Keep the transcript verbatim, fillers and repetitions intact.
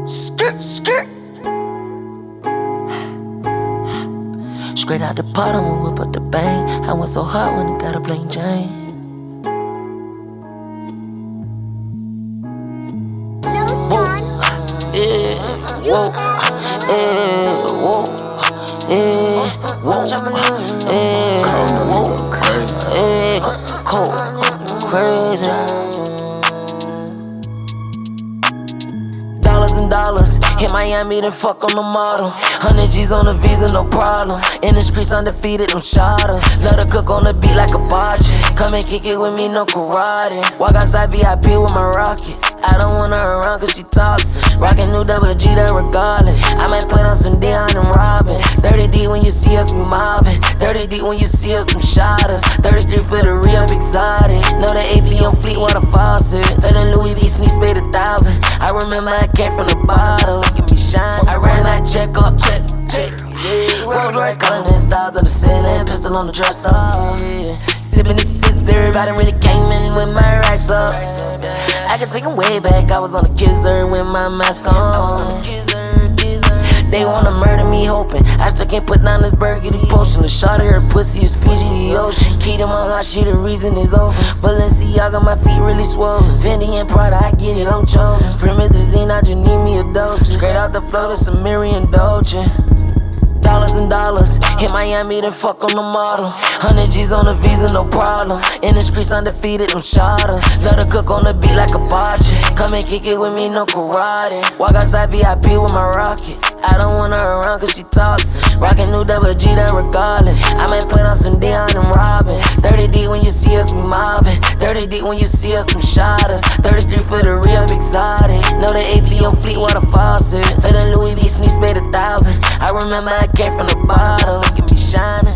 Skirt, skirt. Straight out the pot, I'ma whip up the bang. I went so hard when I got a plain Jane. Whoa, yeah, whoa, yeah, whoa, yeah, whoa, yeah, whoa, yeah, cold, crazy. Dollars and dollars, hit Miami, then fuck on the model. Hundred G's on the visa, no problem. In the streets, undefeated, them shotters. Love to cook on the beat like a bocce. Come and kick it with me, no karate. Walk outside V I P with my rocket. I don't want her around cause she toxic. Rockin' new double G, that regardless. I might put on some Dion and Robin. thirty deep when you see us, we mobbin'. thirty deep when you see us, them shotters. thirty-three for the real exotic. Know the A P on Fleetwater faucet. Let the Louis V sneaks paid a thousand. I remember I came from the bottom. Look at me shine. I ran that check up, check, check. Yeah. Rolls Royce calling in stars on the ceiling. Pistol on the dresser. Yeah. Sippin' the scissor. I done really came in with my racks up. I can take 'em way back. I was on the Kizzer with my mask on. They wanna murder me, hoping I still can't put down this burgundy potion. The shot of her pussy is Fiji, the ocean. Key to my heart, she the reason is over. Balenciaga, my feet really swollen. Fendi and Prada, I get it, I'm chosen. Promethazine, I just need me a dose. Straight out the flow to Samiri and Dolce. Dollars and dollars, hit Miami, then fuck on the model. Hundred G's on the visa, no problem. In the streets, undefeated, them shotters. Love to cook on the beat like a bocce. Come and kick it with me, no karate. Walk outside V I P with my rocket. I don't want her around cause she toxic. Rockin' new double G, that regardless. I might put on some Dion and Robin. thirty deep when you see us, we mobbin'. thirty deep when you see us, them shotters. thirty-three for the real exotic. Know the A P on Fleetwater faucet. Let the Louis V sneaks paid a thousand. I remember I came from the bottom. Look at me shining.